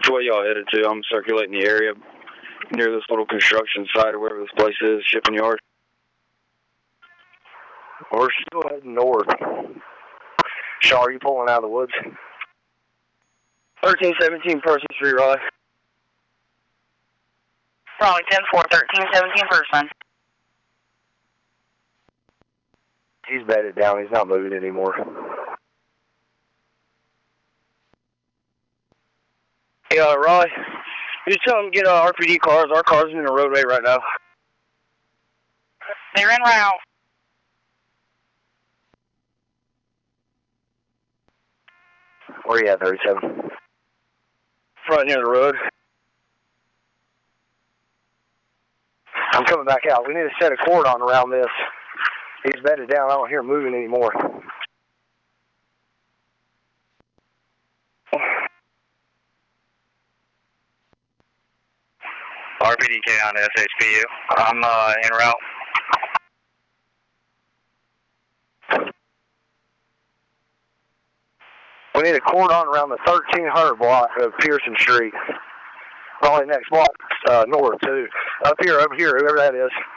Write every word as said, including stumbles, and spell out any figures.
Which way y'all headed to? I'm circulating the area near this little construction site or wherever this place is, shipping yard. We're still heading north. Shaw, are you pulling out of the woods? thirteen seventeen Percy Street, Raleigh. Raleigh ten four, thirteen seventeen Person. He's bedded down. He's not moving anymore. Yeah, Raleigh. You tell them to get uh, R P D cars. Our car's in the roadway right now. They're en route. Where you at, thirty-seven? Front near the road. I'm coming back out. We need to set a cordon around this. He's bedded down. I don't hear him moving anymore. R P D K on S H P U. I'm uh, en route. We need a cordon around the thirteen hundred block of Pearson Street. Probably next block uh, north, too. Up here, over here, whoever that is.